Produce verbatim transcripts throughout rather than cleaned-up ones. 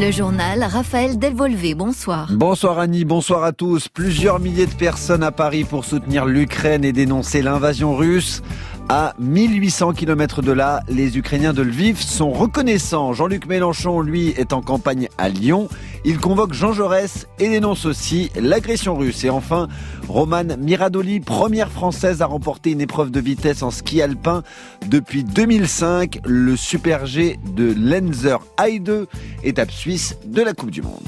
Le journal, Raphaël Delvolvé, bonsoir. Bonsoir Annie, bonsoir à tous. Plusieurs milliers de personnes à Paris pour soutenir l'Ukraine et dénoncer l'invasion russe. À mille huit cents kilomètres de là, les Ukrainiens de Lviv sont reconnaissants. Jean-Luc Mélenchon, lui, est en campagne à Lyon. Il convoque Jean Jaurès et dénonce aussi l'agression russe. Et enfin, Romane Miradoli, première française à remporter une épreuve de vitesse en ski alpin depuis deux mille cinq, le Super G de Lenzer Heide, étape suisse de la Coupe du Monde.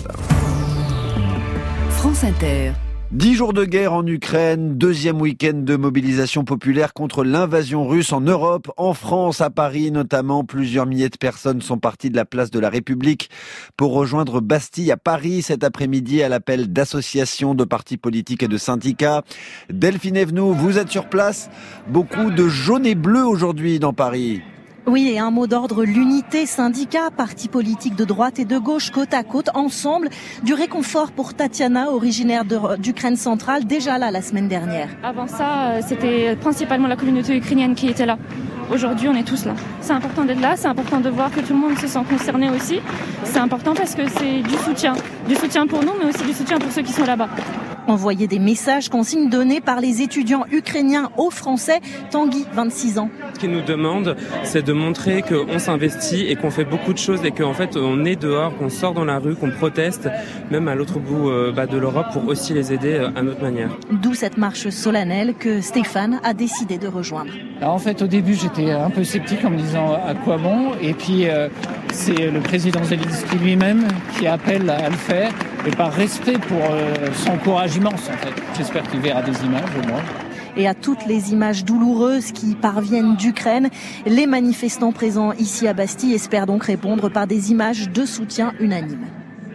France Inter. Dix jours de guerre en Ukraine, deuxième week-end de mobilisation populaire contre l'invasion russe en Europe, en France, à Paris notamment. Plusieurs milliers de personnes sont parties de la place de la République pour rejoindre Bastille à Paris cet après-midi à l'appel d'associations, de partis politiques et de syndicats. Delphine Evenou, vous êtes sur place. Beaucoup de jaunes et bleus aujourd'hui dans Paris. Oui, et un mot d'ordre, l'unité, syndicats, partis politiques de droite et de gauche, côte à côte, ensemble. Du réconfort pour Tatiana, originaire de, d'Ukraine centrale, déjà là la semaine dernière. Avant ça, c'était principalement la communauté ukrainienne qui était là. Aujourd'hui, on est tous là. C'est important d'être là, c'est important de voir que tout le monde se sent concerné aussi. C'est important parce que c'est du soutien. Du soutien pour nous, mais aussi du soutien pour ceux qui sont là-bas. Envoyer des messages, consignes données par les étudiants ukrainiens aux Français. Tanguy, vingt-six ans. Ce qu'ils nous demandent, c'est de montrer qu'on s'investit et qu'on fait beaucoup de choses et qu'en fait on est dehors, qu'on sort dans la rue, qu'on proteste, même à l'autre bout euh, bah, de l'Europe pour aussi les aider euh, à notre manière. D'où cette marche solennelle que Stéphane a décidé de rejoindre. Alors en fait au début j'étais un peu sceptique en me disant à quoi bon, et puis euh, c'est le président Zelensky lui-même qui appelle à le faire, et par respect pour euh, son courage immense en fait. J'espère qu'il verra des images au moins. Et à toutes les images douloureuses qui parviennent d'Ukraine, les manifestants présents ici à Bastille espèrent donc répondre par des images de soutien unanimes.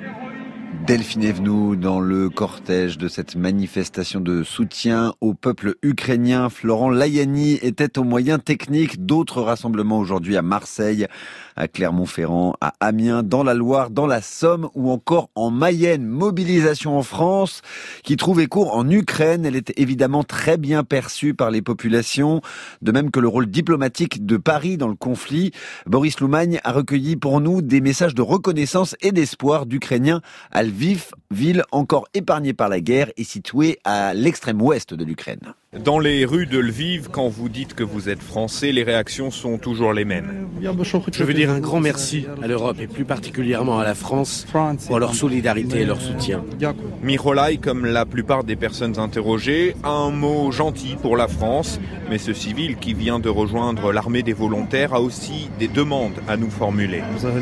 Delphine Evenou dans le cortège de cette manifestation de soutien au peuple ukrainien. Florent Layani était aux moyens techniques. D'autres rassemblements aujourd'hui à Marseille, à Clermont-Ferrand, à Amiens, dans la Loire, dans la Somme ou encore en Mayenne. Mobilisation en France qui trouve écho en Ukraine. Elle est évidemment très bien perçue par les populations, de même que le rôle diplomatique de Paris dans le conflit. Boris Loumagne a recueilli pour nous des messages de reconnaissance et d'espoir d'Ukrainiens à Lviv, ville encore épargnée par la guerre et située à l'extrême ouest de l'Ukraine. Dans les rues de Lviv, quand vous dites que vous êtes français, les réactions sont toujours les mêmes. Je veux dire un grand merci à l'Europe et plus particulièrement à la France pour leur solidarité et leur soutien. Myrolai, comme la plupart des personnes interrogées, a un mot gentil pour la France, mais ce civil qui vient de rejoindre l'armée des volontaires a aussi des demandes à nous formuler.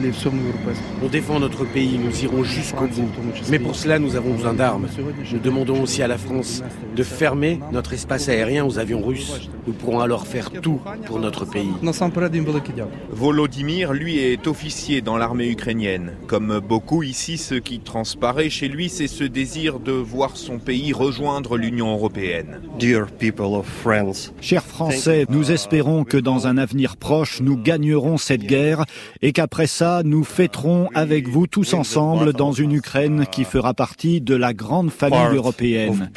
On défend notre pays, nous irons jusqu'au bout. Mais pour cela, nous avons besoin d'armes. Nous demandons aussi à la France de fermer notre espace aérien aux avions russes. Nous pourrons alors faire tout pour notre pays. Volodymyr, lui, est officier dans l'armée ukrainienne. Comme beaucoup ici, ce qui transparaît chez lui, c'est ce désir de voir son pays rejoindre l'Union européenne. Chers Français, nous espérons que dans un avenir proche, nous gagnerons cette guerre et qu'après ça, nous fêterons avec vous tous ensemble dans une Ukraine qui fera partie de la grande famille européenne.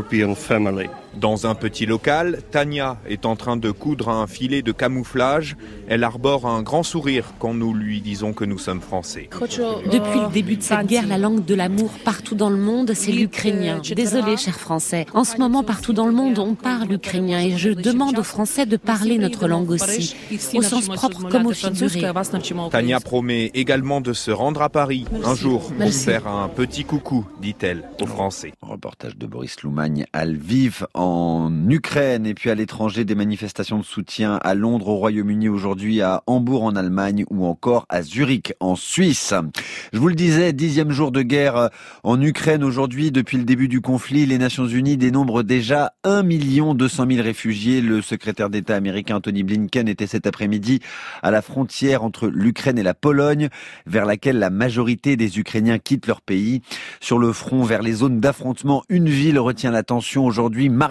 Dans un petit local, Tania est en train de coudre un filet de camouflage. Elle arbore un grand sourire quand nous lui disons que nous sommes français. Depuis le début de cette guerre, la langue de l'amour partout dans le monde, c'est l'ukrainien. Désolé, chers Français. En ce moment, partout dans le monde, on parle ukrainien et je demande aux Français de parler notre langue aussi, au sens propre comme au figuré. Tania promet également de se rendre à Paris un jour pour Merci. faire un petit coucou, dit-elle, aux Français. Reportage de Boris Loumagne à Lviv en Ukraine et puis à l'étranger, des manifestations de soutien à Londres, au Royaume-Uni aujourd'hui, à Hambourg en Allemagne ou encore à Zurich en Suisse. Je vous le disais, dixième jour de guerre en Ukraine aujourd'hui. Depuis le début du conflit, les Nations Unies dénombrent déjà un million deux cent mille réfugiés. Le secrétaire d'État américain Anthony Blinken était cet après-midi à la frontière entre l'Ukraine et la Pologne, vers laquelle la majorité des Ukrainiens quittent leur pays. Sur le front vers les zones d'affrontement, une ville retient l'attention aujourd'hui, Mariupol.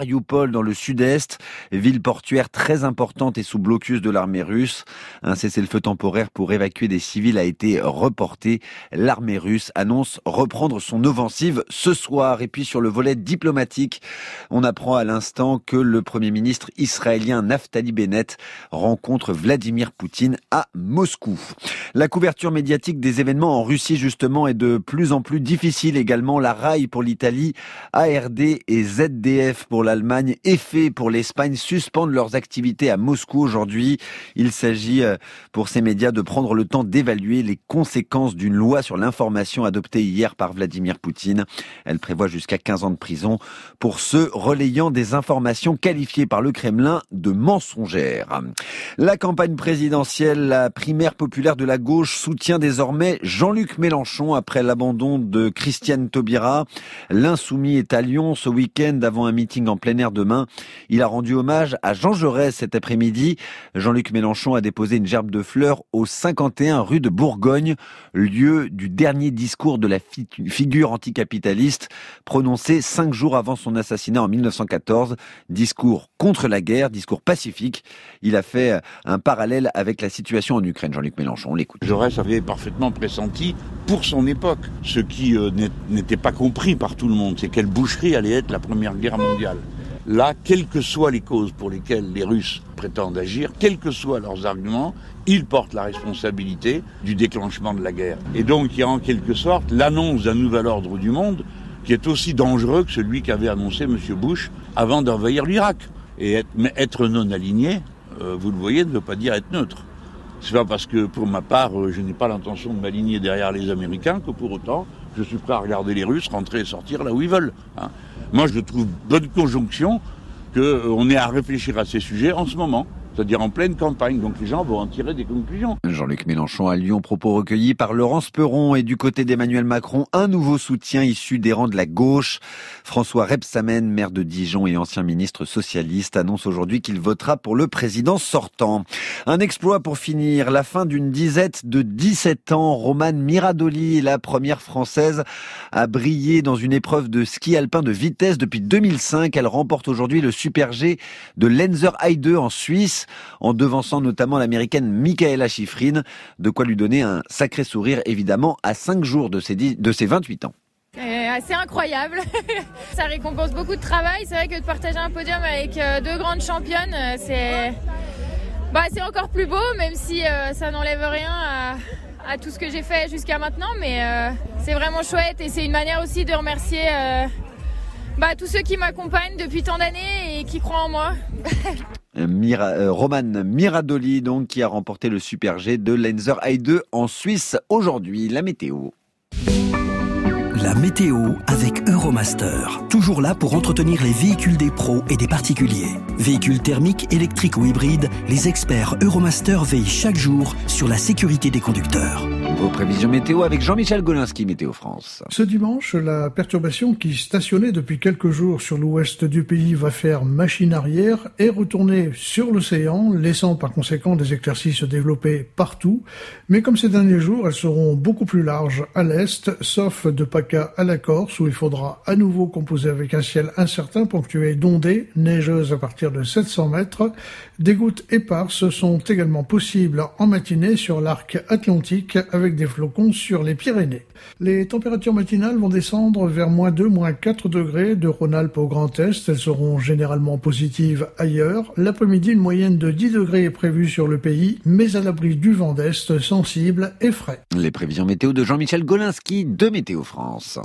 Marioupol dans le sud-est, ville portuaire très importante et sous blocus de l'armée russe. Un cessez-le-feu temporaire pour évacuer des civils a été reporté. L'armée russe annonce reprendre son offensive ce soir. Et puis sur le volet diplomatique, on apprend à l'instant que le Premier ministre israélien Naftali Bennett rencontre Vladimir Poutine à Moscou. La couverture médiatique des événements en Russie justement est de plus en plus difficile également. La R A I pour l'Italie, A R D et Z D F pour l'Allemagne, E F E pour l'Espagne suspendent leurs activités à Moscou aujourd'hui. Il s'agit pour ces médias de prendre le temps d'évaluer les conséquences d'une loi sur l'information adoptée hier par Vladimir Poutine. Elle prévoit jusqu'à quinze ans de prison pour ceux relayant des informations qualifiées par le Kremlin de mensongères. La campagne présidentielle, la primaire populaire de la gauche soutient désormais Jean-Luc Mélenchon après l'abandon de Christiane Taubira. L'insoumis est à Lyon ce week-end avant un meeting en plein air demain. Il a rendu hommage à Jean Jaurès cet après-midi. Jean-Luc Mélenchon a déposé une gerbe de fleurs au cinquante et un rue de Bourgogne, lieu du dernier discours de la fi- figure anticapitaliste prononcé cinq jours avant son assassinat en mille neuf cent quatorze. Discours contre la guerre, discours pacifique. Il a fait un parallèle avec la situation en Ukraine. Jean-Luc Mélenchon, on l'écoute. Jaurès avait parfaitement pressenti pour son époque ce qui euh, n'était pas compris par tout le monde, c'est quelle boucherie allait être la Première Guerre mondiale. Là, quelles que soient les causes pour lesquelles les Russes prétendent agir, quels que soient leurs arguments, ils portent la responsabilité du déclenchement de la guerre. Et donc, il y a en quelque sorte l'annonce d'un nouvel ordre du monde qui est aussi dangereux que celui qu'avait annoncé M. Bush avant d'envahir l'Irak. Et être, mais être non aligné, euh, vous le voyez, ne veut pas dire être neutre. C'est pas parce que, pour ma part, euh, je n'ai pas l'intention de m'aligner derrière les Américains que pour autant, je suis prêt à regarder les Russes rentrer et sortir là où ils veulent. Hein. Moi, je trouve bonne conjonction qu'on euh, ait à réfléchir à ces sujets en ce moment, c'est-à-dire en pleine campagne. Donc les gens vont en tirer des conclusions. Jean-Luc Mélenchon à Lyon, propos recueillis par Laurence Perron. Et du côté d'Emmanuel Macron, un nouveau soutien issu des rangs de la gauche. François Rebsamen, maire de Dijon et ancien ministre socialiste, annonce aujourd'hui qu'il votera pour le président sortant. Un exploit pour finir, la fin d'une disette de dix-sept ans. Romane Miradoli, la première française à briller dans une épreuve de ski alpin de vitesse depuis deux mille cinq. Elle remporte aujourd'hui le Super G de Lenzerheide en Suisse, en devançant notamment l'américaine Mikaela Shiffrin, de quoi lui donner un sacré sourire évidemment à cinq jours de ses, dix, de ses vingt-huit ans. C'est assez incroyable, ça récompense beaucoup de travail. C'est vrai que de partager un podium avec deux grandes championnes, c'est, bah, c'est encore plus beau, même si euh, ça n'enlève rien à, à tout ce que j'ai fait jusqu'à maintenant, mais euh, c'est vraiment chouette et c'est une manière aussi de remercier euh, bah, tous ceux qui m'accompagnent depuis tant d'années et qui croient en moi. Mira, euh, Romane Miradoli, donc, qui a remporté le Super G de Lenzerheide en Suisse aujourd'hui. La météo. La météo avec Euromaster. Toujours là pour entretenir les véhicules des pros et des particuliers. Véhicules thermiques, électriques ou hybrides, les experts Euromaster veillent chaque jour sur la sécurité des conducteurs. Vos prévisions météo avec Jean-Michel Golinski, Météo France. Ce dimanche, la perturbation qui stationnait depuis quelques jours sur l'ouest du pays va faire machine arrière et retourner sur l'océan, laissant par conséquent des éclaircies se développer partout. Mais comme ces derniers jours, elles seront beaucoup plus larges à l'est, sauf de PACA à la Corse, où il faudra à nouveau composer avec un ciel incertain ponctué d'ondées neigeuses à partir de sept cents mètres. Des gouttes éparses sont également possibles en matinée sur l'arc atlantique avec des flocons sur les Pyrénées. Les températures matinales vont descendre vers moins deux, moins quatre degrés de Rhône-Alpes au Grand Est. Elles seront généralement positives ailleurs. L'après-midi, une moyenne de dix degrés est prévue sur le pays, mais à l'abri du vent d'Est sensible et frais. Les prévisions météo de Jean-Michel Golinski de Météo France.